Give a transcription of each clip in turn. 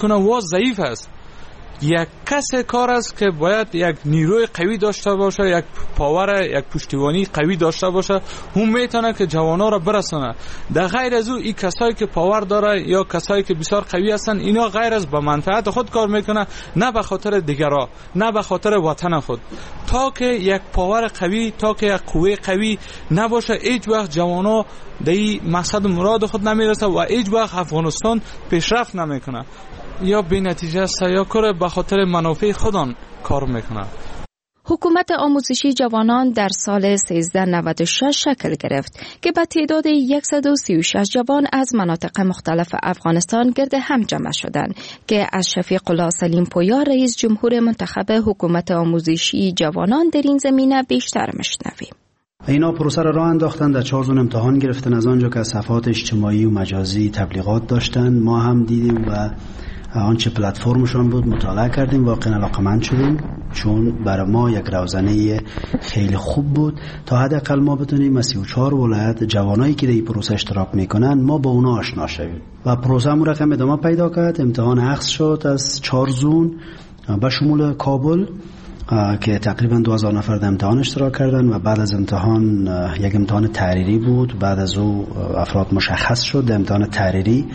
میکنه و ضعیف است. یک کس کار است که باید یک نیروی قوی داشته باشه، یک پاور، یک پشتیبانی قوی داشته باشه، هم میتونه که جوانا را برسونه. در غیر از او این کسایی که پاور داره یا کسایی که بسیار قوی هستن، اینا غیر از به منفعت خود کار میکنه، نه به خاطر دیگرا، نه به خاطر وطن خود. تا که یک پاور قوی، تا که یک قوه قوی نباشه، هیچ وقت جوانا در این مقصد مراد خود نمیرسه و هیچ وقت افغانستان پیشرفت نمیکنه. یا به نتیجه است یا کار به خاطر منافع خودان کار میکنه. حکومت آموزشی جوانان در سال 1396 شکل گرفت که به تعداد 136 جوان از مناطق مختلف افغانستان گرد هم جمع شدند که از شفیق الله سلیم پویا رئیس جمهور منتخب حکومت آموزشی جوانان در این زمینه بیشتر میشنویم. اینا پروسه را راه انداختن، در 4 زون امتحان گرفتن، از آنجا که از صفحات اجتماعی و مجازی تبلیغات داشتن ما هم دیدیم و آنچه پلتفرمشون بود مطالعه کردیم، واقعا علاقمند شدیم، چون برای ما یک روزنه خیلی خوب بود تا حداقل ما بتونیم از 34 ولایت جوانایی که در این پروسه اشتراک میکنن ما با اونا آشنا شویم و پروسه هم رقم ادامه پیدا کرد. امتحان اخذ شد از 4 زون به شمول کابل که تقریبا 2000 نفر در امتحان اشتراک کردن و بعد از امتحان یک امتحان تحریری بود. بعد از او افراد مشخص شد در امتحان تحریری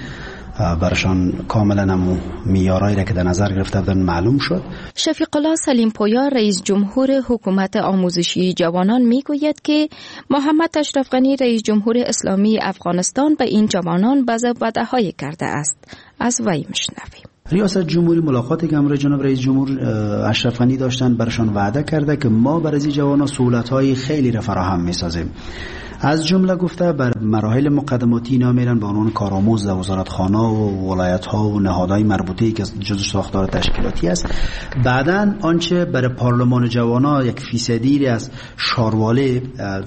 برشان کاملا همون معیارایی را که در نظر گرفته بودن معلوم شد. شفیق الله سلیم پویا رئیس جمهور حکومت آموزشی جوانان میگوید که محمد اشرف غنی رئیس جمهور اسلامی افغانستان به این جوانان بعض وعده‌های کرده است. از وی میشنویم. ریاست جمهوری ملاقاتی که همراه جناب رئیس جمهور اشرف غنی داشتن برشان وعده کرده که ما برای این جوانان سهولت‌های خیلی را فراهم می‌سازیم. از جمله گفته بر مراحل مقدماتی اینا میرن به عنوان کارآموز در وزارتخانه و ولایت‌ها و نهادهای مربوطه که جزو ساختار تشکیلاتی است. بعداً آنچه برای پارلمان جوانا 1% از شارواله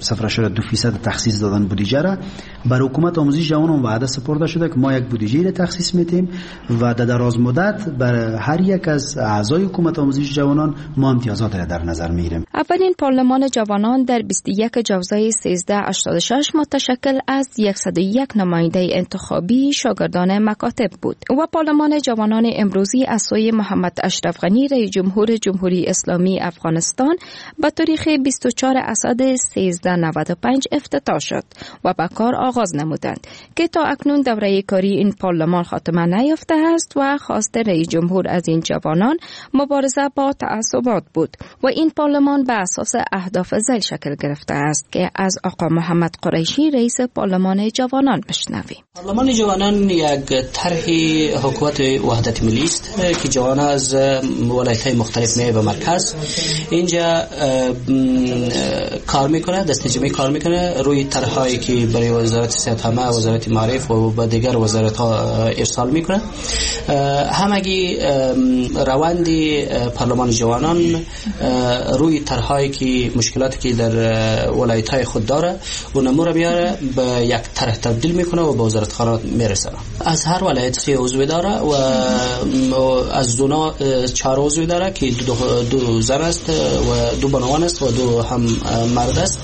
0.2% تخصیص دادن بودجه را بر حکومت آموزش جوانان وعده سپرده شده که ما یک بودجه را تخصیص میدیم و در دراز مدت بر هر یک از اعضای حکومت آموزش جوانان ما امتیازات را در نظر میگیریم. اولین پارلمان جوانان در 21 جوزای 1386 متشکل از 101 نماینده انتخابی شاگردان مکاتب بود و پارلمان جوانان امروزی از سوی محمد اشرف غنی رئیس جمهور جمهوری اسلامی افغانستان به تاریخ 24 اسد 1395 افتتاح شد و به کار آغاز نمودند که تا اکنون دوره کاری این پارلمان خاتمه نیافته است و خواست رئیس جمهور از این جوانان مبارزه با تعصبات بود و این پارلمان به اساس اهداف ذیل شکل گرفته است که از آقا محمد قریشی رئیس پارلمان جوانان بشنویم. پارلمان جوانان یک طرح حکومت وحدت ملی است که جوانان از ولایت‌های مختلف میای به مرکز اینجا کار میکنه، دستجمعی کار میکنه روی طرح‌هایی که برای وزارت صحت عامه، وزارت معارف و با دیگر وزارت‌ها ارسال میکنه. همگی روند پارلمان جوانان روی طرح‌هایی که مشکلاتی که در ولایت‌های خود داره و نمونه میاره به یک طرح تبدیل میکنه و به وزارتخانه میرسونه. از هر ولایت 3 عضو داره و از زونا 4 عضو داره که دو زن است و 2 بانوان است و 2 هم مرد است.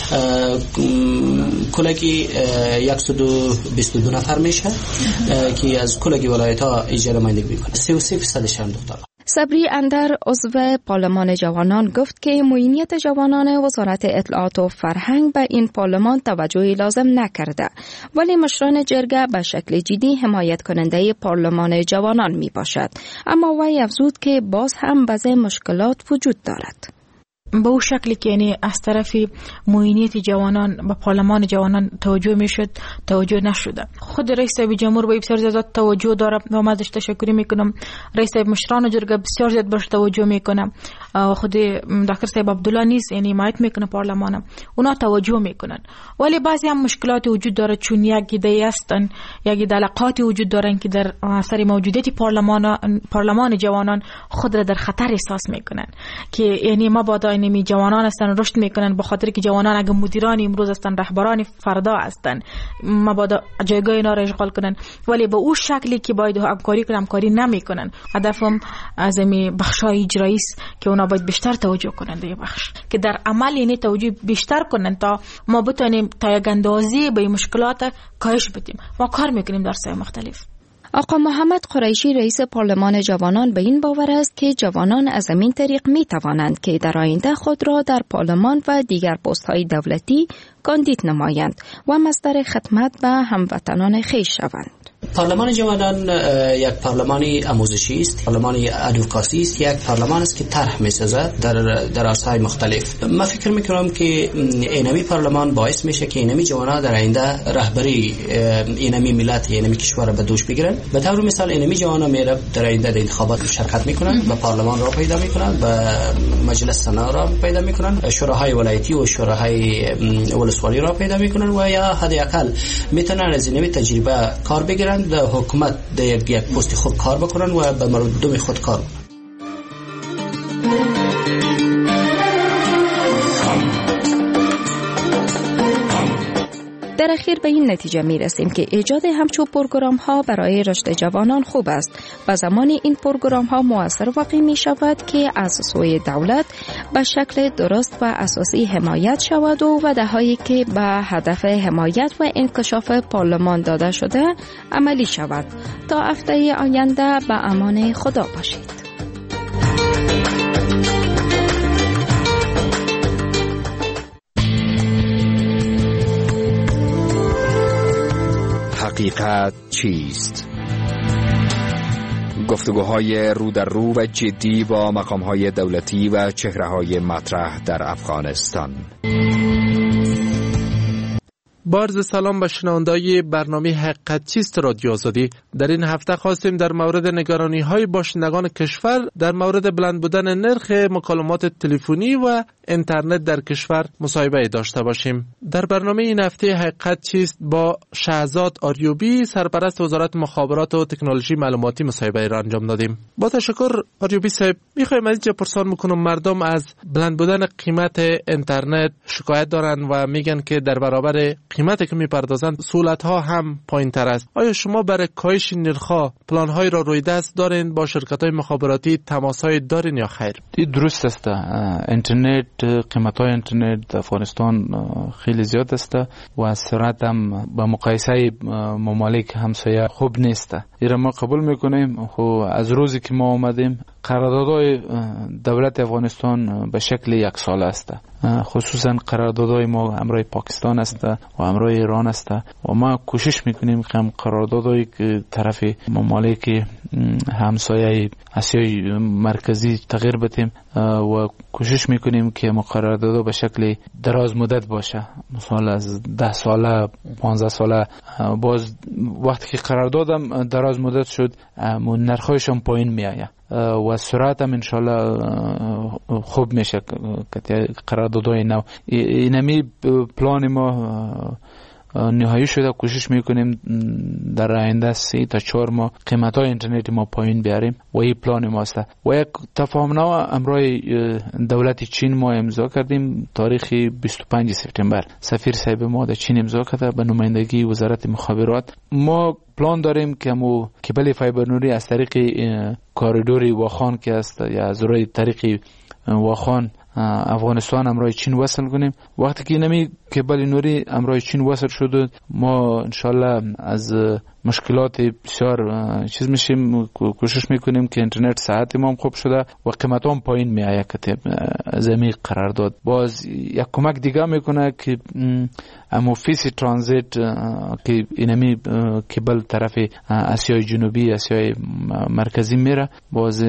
کلگی 122 نفر میشه که از کلگی ولایت ها اجاره نمایندگی میکنه. 33% هم دختر. صبری اندر عضو پارلمان جوانان گفت که معینیت جوانان وزارت اطلاعات و فرهنگ به این پارلمان توجهی لازم نکرده ولی مشران جرگه به شکل جدی حمایت کننده پارلمان جوانان می باشد. اما وی افزود که باز هم بعضی مشکلات وجود دارد. به اون شکلی که یعنی از طرف معینیت جوانان به پارلمان جوانان توجه میشد توجه نشده. خود رئیس جمهور با بسیار زیاد توجه داره و من ازش تشکر میکنم. رئیس مشران جرگه بسیار زیاد بهش توجه میکنه. خود دکتر صاحب عبدالله نیز یعنی حمایت میکنه پارلمان، اونا توجه میکنن. ولی بعضی هم مشکلات وجود داره چون یک ایده هستن، یک دلقاتی وجود دارن که در اثر موجودیت پارلمان جوانان خود را در خطر احساس میکنن که یعنی ما باید نمی جوانان هستن رشد میکنن به خاطر که جوانان اگه مدیران امروز هستن رهبران فردا هستن ما باید جایگاه اینا را اشغال کنن ولی به اون شکلی که باید همکاری کنن همکاری نمیکنن. هدفم از می بخشای اجرایی است که اونا باید بیشتر توجه کنن به بخش که در عمل یعنی توجه بیشتر کنن تا ما بتونیم تا یک اندازه به مشکلات کاهش بدیم. ما کار میکنیم در ساحات مختلف. آقا محمد قریشی رئیس پارلمان جوانان به این باور است که جوانان از این طریق می توانند که در آینده خود را در پارلمان و دیگر پست‌های دولتی کاندید نمایند و مصدر خدمت به هموطنان خویش شوند. پارلمان جوانان یک پارلمانی آموزشی است، پارلمانی ادوکاسی است، یک پارلمان است که طرح می‌سازد در عرصه‌های مختلف. من فکر می‌کنم که اینمی پارلمان باعث میشه که اینمی جوانان در آینده رهبری اینمی ملت، اینمی کشور به دوش بگیرن. به طور مثال اینمی جوانان میره در آینده در انتخابات شرکت میکنن، به پارلمان را پیدا میکنن، به مجلس سنا را پیدا میکنن، شوراهای ولایتی و شوراهای ولسوالی را پیدا میکنن و یا حداقل میتونن از اینمی تجربه کار بگیرن، در حکومت در یک پست خود کار بکنن و به مردم خود کار بکنن. در اخیر به این نتیجه می رسیم که ایجاد همچون پروگرام ها برای رشد جوانان خوب است و زمانی این پروگرام ها مؤثر واقع می شود که از سوی دولت به شکل درست و اساسی حمایت شود و وعده هایی که به هدف حمایت و انکشاف پارلمان داده شده عملی شود. تا هفته آینده به امان خدا باشید. حقیقت چیست؟ گفتگوهای رو در رو و جدی با مقامهای دولتی و چهره‌های مطرح در افغانستان. بارز سلام به شنوندگان برنامه حقیقت چیست رادیو آزادی. در این هفته خواستیم در مورد نگرانی‌های باشندگان کشور در مورد بلند بودن نرخ مکالمات تلفنی و اینترنت در کشور مصاحبه داشته باشیم. در برنامه این هفته حقیقت چیست با شهزاد آریوبی سرپرست وزارت مخابرات و تکنولوژی معلوماتی مصاحبه را انجام دادیم. با تشکر آریوبی صاحب، می‌خوایم از اینجا پرسان می‌کنم مردم از بلند بودن قیمت اینترنت شکایت دارن و میگن که در برابر قیمتی که میپردازند سهولت‌ها هم پایین‌تر است. آیا شما برای کاهش نرخ‌ها پلان‌هایی را روی دست دارین؟ با شرکت‌های مخابراتی تماس‌های دارین یا خیر؟ درست است. اینترنت، قیمت‌های اینترنت در افغانستان خیلی زیاد است و سرعت هم با مقایسه ممالک همسایه خوب نیست. ایرا ما قبول میکنیم خو از روزی که ما آمدیم قراردادهای دولت افغانستان به شکل یک ساله است، خصوصا قراردادهای ما همراه پاکستان است و همراه ایران است و ما کوشش میکنیم که قراردادهایی که طرف ممالک همسایه آسیای مرکزی تغییر بدیم و کوشش میکنیم که قراردادها به شکل دراز مدت باشه، مثلا از 10 ساله 15 ساله. باز وقتی که قراردادم دراز مدت شد نرخ‌هایشون پایین میآید و سرعت هم انشالله خوب میشه که قراردادهای نو. اینمی پلان ما نهایی شده. کوشش میکنیم در آینده 3 تا 4 ماه قیمت‌های اینترنت ما پایین بیاریم و این پلان ماست. و یک تفاهمنامه امروز دولت چین ما امضا کردیم تاریخ 25 سپتامبر. سفیر صاحب ما در چین امضا کرده به نمایندگی وزارت مخابرات. ما پلان داریم که مو کبل فایبر نوری از طریق کاریدوری واخان که است یا از روی طریق واخان افغانستان امروز چین وصل کنیم. وقتی که نمی کبل نوری امروز چین وصل شد ما انشالله از مشکلات بسیار چیز میشیم. کوشش میکنیم که اینترنت ساعت ما خوب شده و قیمت هم پایین میآید که زمین قرارداد. باز یک کمک دیگه میکنه که اموفیس ترانزیت که اینمی کبل طرف آسیای جنوبی آسیای مرکزی میره، باز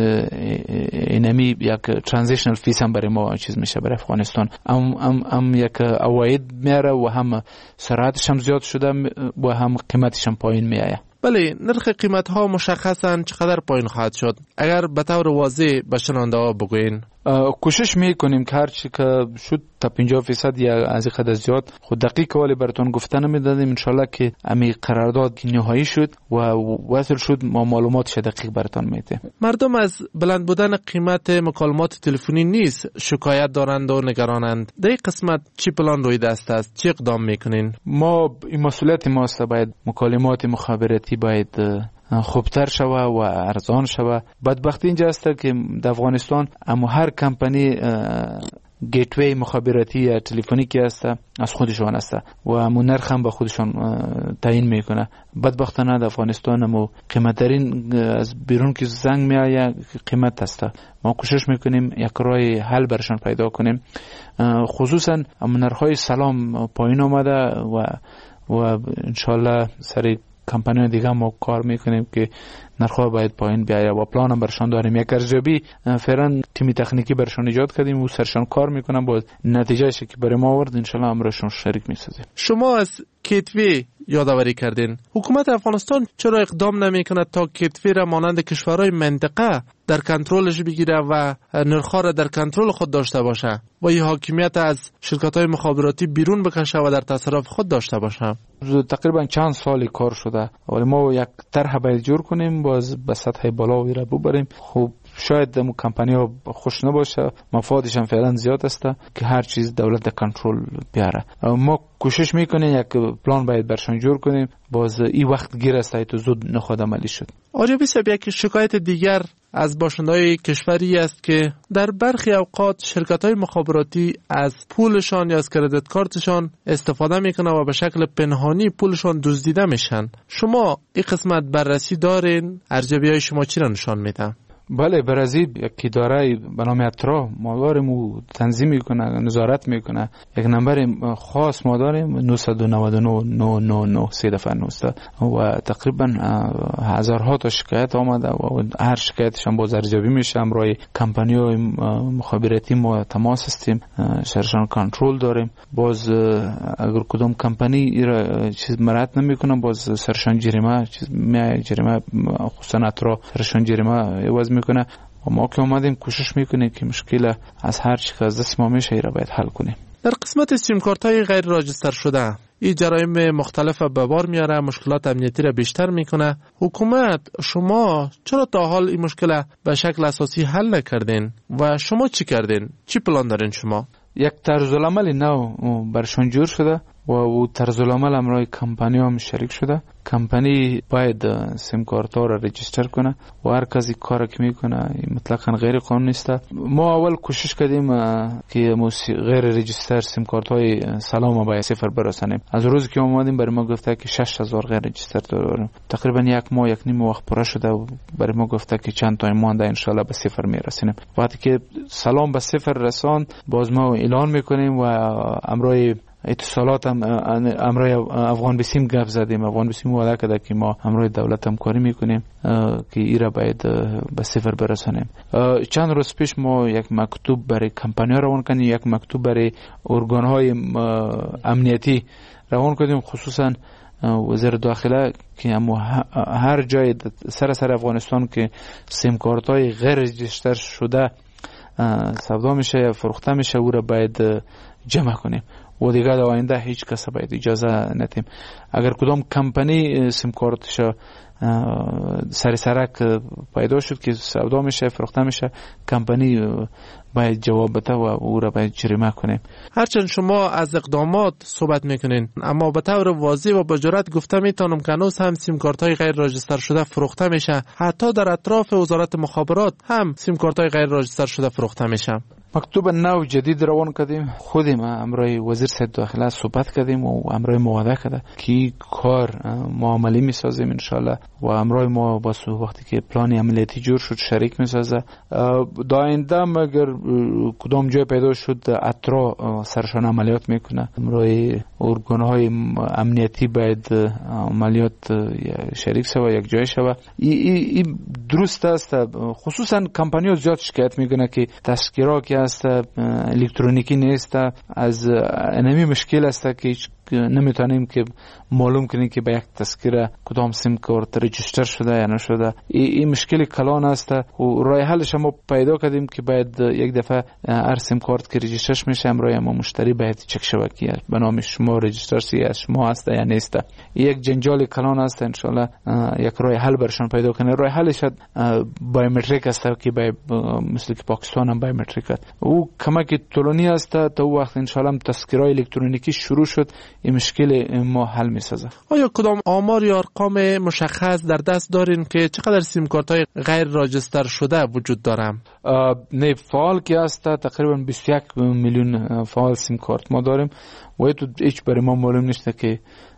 اینمی یک ترانزیشنال فیس هم برای ما چیز میشه برای افغانستان. هم یک عواید میاره و هم سرعتش هم زیاد شده و هم قیمتش هم پایین میآید. بله، نرخ قیمت ها مشخصاً چقدر پایین خواهد شد؟ اگر به طور واضح به شنونده ها بگوین. کوشش میکنیم که هرچی که شد تا 50% یا از این قدر زیاد خود دقیق ولی براتون گفته نمیدادیم. انشالله که امی قرارداد نهایی شد و وصل شد ما معلوماتش دقیق براتون میده. مردم از بلند بودن قیمت مکالمات تلفنی نیز شکایت دارند و نگرانند. در این قسمت چی پلان روی دست است؟ چی اقدام میکنین؟ ما این مسئولیت ماست، باید مکالمات مخابراتی باید خوبتر شوه و ارزان شوه. بدبختی اینجا است که در افغانستان اما هر کمپانی گیتوی مخابراتی یا تلفنیکی است از خودشان است و همون نرخ هم به خودشان تعیین میکنه. بدبختانه در افغانستان هم قیمتترین از بیرون که زنگ میآید قیمت است. ما کوشش میکنیم یک راه حل برشان پیدا کنیم. خصوصا نرخ‌های سلام پایین آمده و انشالله سری کمپانی دیگه ما کار میکنیم که نرخ‌ها باید پایین بیاید و پلان هم برشان داریم. یک ارزیابی فعلا تیمی تکنیکی برشان ایجاد کردیم و سرشان کار میکنم با نتیجه‌اش که برای ما آورد انشالله امرشون شریک میسازیم. شما از کتوی یادآوری کردین. حکومت افغانستان چرا اقدام نمیکنه تا کتوی را مانند کشورهای منطقه در کنترلش بگیره و نرخ‌ها را در کنترل خود داشته باشه و این حاکمیت از شرکت‌های مخابراتی بیرون بکشه و در تصرف خود داشته باشه؟ تقریبا چند سالی کار شده ولی ما یک طرح باید جور کنیم باز به سطح بالا را ببریم. خب شاید دمو کمپانی‌ها خوش نباشه، مفادش هم فعلا زیاد است که هر چیز دولت در کنترل بیاره. ما کوشش میکنیم یک پلان باید برشان جور کنیم باز این وقت گیر است تو زود نخواد عملی شد. آجابی صاحب، یک شکایت دیگر از باشنده‌های کشوری است که در برخی اوقات شرکت‌های مخابراتی از پولشان یا از کردیت کارتشان استفاده میکنه و به شکل پنهانی پولشان دزدیده میشن. شما این قسمت بررسی دارین؟ ارزیابی‌های شما چی را نشان میده؟ بله، برازیل یک اداره به نام اترا ما داریم و تنظیم میکنه، نظارت میکنه. یک نمبر خاص ما داریم 999 و تقریبا هزارها تا شکایت آمده و هر شکایتش هم باز ارزیابی میشه. همراه کمپانی‌های مخابراتی ما تماس هستیم، سرشان کنترل داریم. باز اگر کدام کمپانی چیز مراد نمیکنه باز سرشان جریمه خصوصا اترا سرشان جریمه عوض میکنه و ما که اومدیم کوشش میکنیم که مشکل از هر چی که از دست ما میشه ای را باید حل کنیم. در قسمت سیم کارت های غیر راجستر شده این جرایم مختلف به بار میاره، مشکلات امنیتی را بیشتر میکنه. حکومت شما چرا تا حال این مشکل به شکل اساسی حل نکردین و شما چی کردین؟ چی پلان دارین شما؟ یک طرز العمل نو برشان جور شده و او طرز العمل همراه کمپانی هم شریک شده. کمپانی باید سیم کارت ها را رجیستر کنه و هر کسی کار که میکنه مطلقاً غیر قانونی است. ما اول کوشش کردیم که غیر رجیستر سیم کارت های سلام باید صفر برسانیم. از روزی که اومدیم برای ما گفته که 6000 غیر رجیستر داریم. تقریبا یک ماه یک نیم وقت پره شده و برای ما گفته که چند تا مانده ان شاء الله به صفر میرسونیم. وقتی که سلام به صفر رسان باز ما اعلان میکنیم و امرای اتصالات هم امرای افغان بسیم گپ زدیم. افغان بسیم وعده کرده که ما امرای دولت همکاری میکنیم که ایرا باید به صفر برسانیم. چند روز پیش ما یک مکتوب برای کمپانی روان کردیم، یک مکتوب برای ارگان های امنیتی روان کردیم، خصوصا وزیر داخله که هر جای سر افغانستان که سیم کارت های غیر رجیستر شده سودا میشه یا فروخته میشه او را باید جمع کنیم و دیگه در آینده هیچ کس باید اجازه ندیم. اگر کدام کمپانی سیم کارتش سرک پیدا شد که سودا میشه فروخته میشه، کمپانی باید جواب بده و او را باید جریمه کنیم. هرچند شما از اقدامات صحبت میکنین اما به طور واضح و با جرأت گفته میتونم که هنوز هم سیم کارت های غیر راجستر شده فروخته میشه. حتی در اطراف وزارت مخابرات هم سیم کارت های غیر راجستر شده فروخته میشه. مکتوب نو جدید روان کردیم، خودیم امرای وزیر صحت داخله صحبت کردیم و امرای مواده کرده که کار ما عملی میسازیم انشالله و امرای ما با وقتی که پلان عملیاتی جور شد شریک میسازه. دا آینده مگر کدام جای پیدا شد اترا سرشان عملیات میکنه، امرای ارگانهای امنیتی باید عملیات شریک شوه یک جای شوه. این درست است. خصوصا کمپانی‌ها زیاد شکایت میکنه که تذکره که است الکترونیکی نیست. از انمی مشکل است که نمیتونیم که معلوم کنیم که به یک تذکره کدام سیم کارت رجیستر شده یا نشده. این مشکل کلان است و راه حلش ما پیدا کردیم که باید یک دفعه هر سیم کارت که رجیستر میشه امروز ما مشتری باید چک شود که به نام شما رجیستر سی از شما است یا نیست. یک جنجال کلان است. ان شاء الله یک راه حل برشون پیدا کنه. راه حلش بایومتریک است که مثل که پاکستان هم بایومتریک است. او کمک طولانی است تا وقت ان شاء الله تذکره الکترونیکی شروع شد این مشکل ما حل می‌سازه. آیا کدام آمار یا ارقام مشخص در دست دارین که چقدر سیم کارت های غیر راجستر شده وجود داره؟ نه فعال که است تقریبا 21 میلیون فعال سیم کارت ما داریم و تو هیچ برای ما معلوم نیست که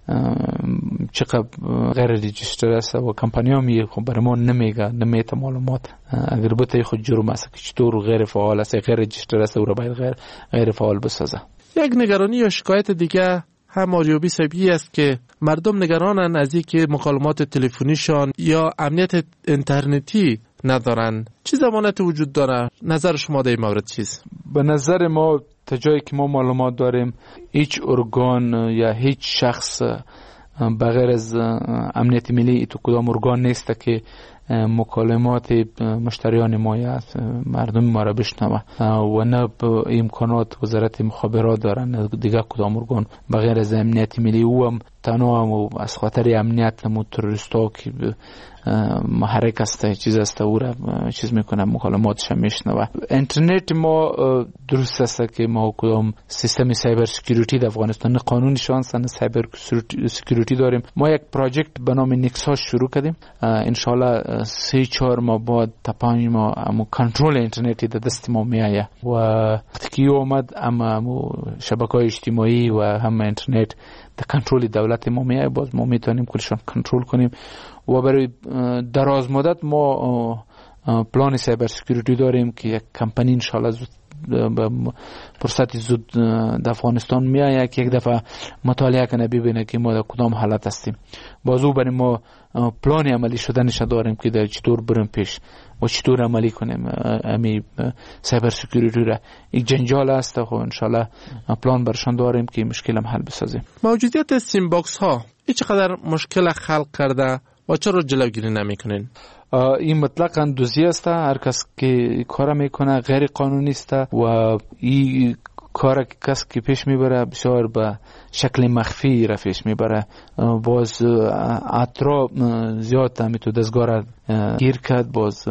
چقدر غیر رجیستر است و کمپانی ها میگه خب برای ما نمیته معلومات. اگر بته خود جرم است که چطور غیر فعال است غیر رجیستر است او را باید غیر فعال بسازه. یک نگرانی یا شکایت دیگه هم آریابی صاحبی است که مردم نگرانن از اینکه مکالمات تلفنیشان یا امنیت اینترنتی ندارن. چه ضمانت وجود داره؟ نظر شما در این مورد چیست؟ به نظر ما تا جایی که ما معلومات داریم هیچ ارگان یا هیچ شخص بغیر از امنیت ملی تو کدام ارگان نیست که مکالمات مشتریان ما یا مردم ما را بشنوه و نه امکانات وزارت مخابرات دارن نه دیگه کدام ارگان بغیر از امنیت ملی. او هم تنها از خاطر امنیت تروریستا که محرک است چیز است او را چیز میکنه مکالماتش میشنوه. اینترنت ما درست است که ما کدام سیستم سایبر سکیوریتی در افغانستان قانونی شانس نه سایبر سکیوریتی داریم. ما یک پروژه به نام نیکساس شروع کردیم. ان شاء الله 3-4 ماه بعد تا 5 ماه کنترل اینترنتی در دست ما میایه و وقتی اومد اما شبکه‌های اجتماعی و هم اینترنت در کنترل دولت ما میایه باز ما میتونیم کلشون کنترل کنیم و برای دراز مدت ما پلان سایبر سکیوریتی داریم که یک کمپانی ان شاء الله به فرصت زود در افغانستان میایه که یک دفعه مطالعه کنه ببینه که ما در کدام حالت هستیم. بازو برای ما پلان عملی شدنش داریم که در چطور بریم پیش و چطور عملی کنیم امی سایبر سکیوریتی را. یک جنجال است خب ان شاء الله پلان برشان داریم که مشکل هم حل بسازیم. موجودیت سیم باکس ها چقدر مشکل خلق کرده و چرا جلوگیری نمیکنین؟ این مطلقاً دوزی است. هر کس که کار میکنه غیر قانونی است و این کار کس که پیش میبره بسیار به شکل مخفی را پیش میبره. باز اطراف زیاد همی تو دستگاه را گیر کرد باز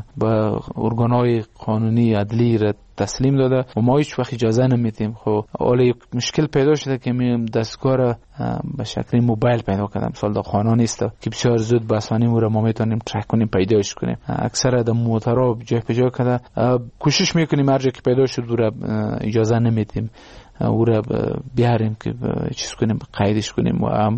به ارگانهای قانونی عدلی را تسلیم داده و ما هیچ وقت اجازه نمیدیم. خب حالا مشکل پیدا شده که میم دستگاه را به شکل موبایل پیدا کردم. مثلا در خانه نیست که بسیار زود به آسانی او را ما میتونیم ترک کنیم پیداش کنیم. اکثر در موتورها جای به جای کرده کوشش میکنیم هر جا که پیدا شد او را اجازه نمیدیم او را بیاریم که چیز کنیم قیدش کنیم و هم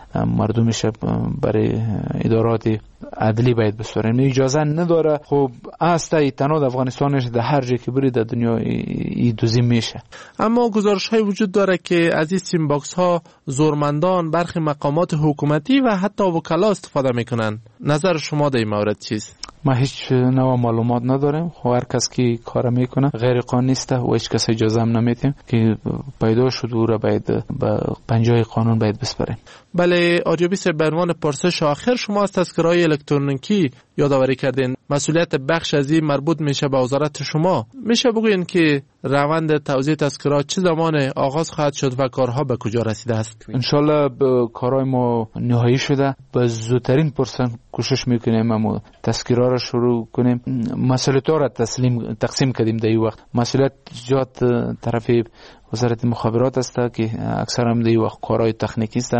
مردمش برای ادارات عدلی باید بسپاریم. اجازه نداره. خب است تنها در افغانستانش در هر جایی که بری در دنیا ای دوزی میشه. اما گزارش های وجود داره که از این سیم باکس ها زورمندان برخی مقامات حکومتی و حتی وکلا استفاده میکنن. نظر شما در این مورد چیست؟ ما هیچ نوع معلومات نداریم. خب هر کس که کار میکنه غیر قانونی است و هیچ کس اجازه هم نمیدیم که پیدا شد او را باید به پنجه قانون باید بسپاریم. بله آریابی صاحب، به عنوان پرسش آخر شما از تذکره‌های الکترونیکی یادآوری کردین. مسئولیت بخش از این مربوط میشه به وزارت شما. میشه بگوین که روند توزیع تذکرات چه زمان آغاز خواهد شد و کارها به کجا رسیده است؟ ان شاء الله کارهای ما نهایی شده. به زودترین فرصت کوشش میکنیم اما تذکرات را شروع کنیم. مسئولیت را تقسیم کردیم در این وقت. مسئولیت زیاد طرف وزارت مخابرات است که اکثر هم در این وقت کارهای تکنیکی است،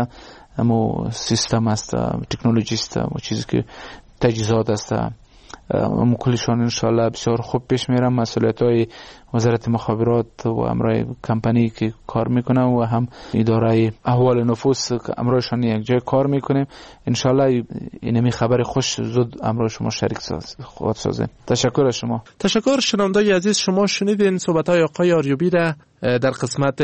اما سیستم است، تکنولوژی است و چیزی که تجهیزات است کلشان انشاءالله بسیار خوب پیش میرم. مسئولیت های وزارت مخابرات و امرای کمپانی که کار میکنه و هم اداره احوال نفوس که امرایشان یک جای کار میکنیم انشاءالله اینمی خبر خوش زود امرای شما شریک خواهد سازیم. تشکر از شما. تشکر. شنوندگان عزیز، شما شنیدین صحبت های آقای آریابی را در قسمت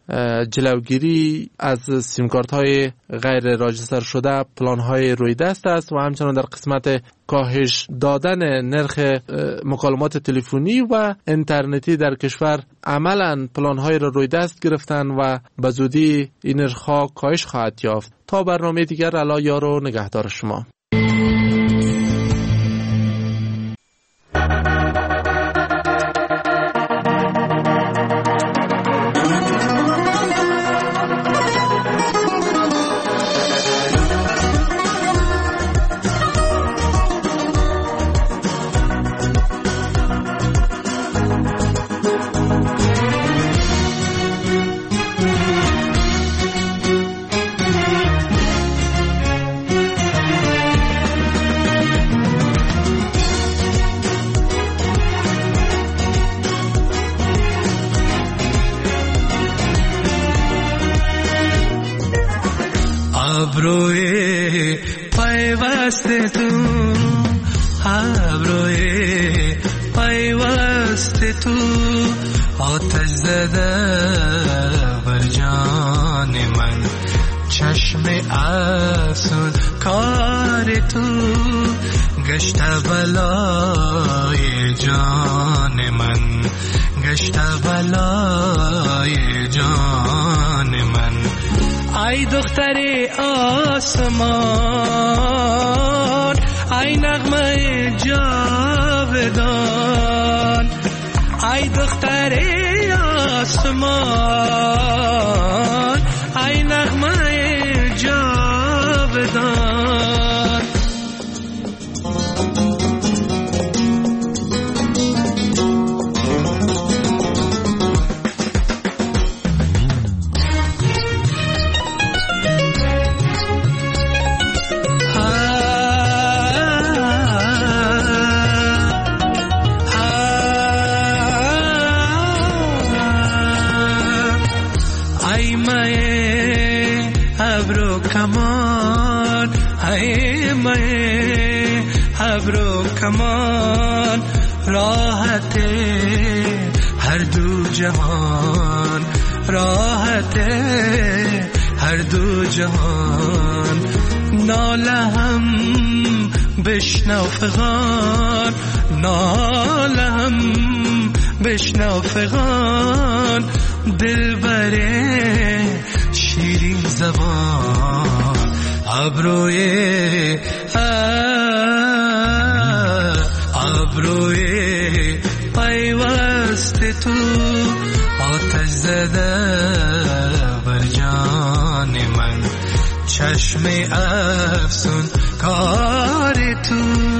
جلوگیری از سیم کارت های غیر راجستر شده، پلان های روی دست است و همچنان در قسمت کاهش دادن نرخ مکالمات تلفنی و اینترنتی در کشور عملاً پلان های را روی دست گرفتن و به زودی این نرخ ها کاهش خواهد یافت. تا برنامه دیگر، الله یار و نگهدار شما. ابروی پیوست تو، ابروی پیوست تو، آتش زده بر جان من، چشم افسون کار تو، گشت بلای جان من، گشت بلای جان من. ای دختر آسمان، ای نغمه جاودان، ای دختر آسمان، ای نغمه جاودان. کمان ای مه ابرو کمان، راحت هر دو جهان، راحت هر دو جهان. ناله هم بشنو فغان، ناله هم بشنو فغان، دل بره شیرین زبان. ابروی ابروی پیوست تو، آتش زده بر جان من، چشم افسون کار تو.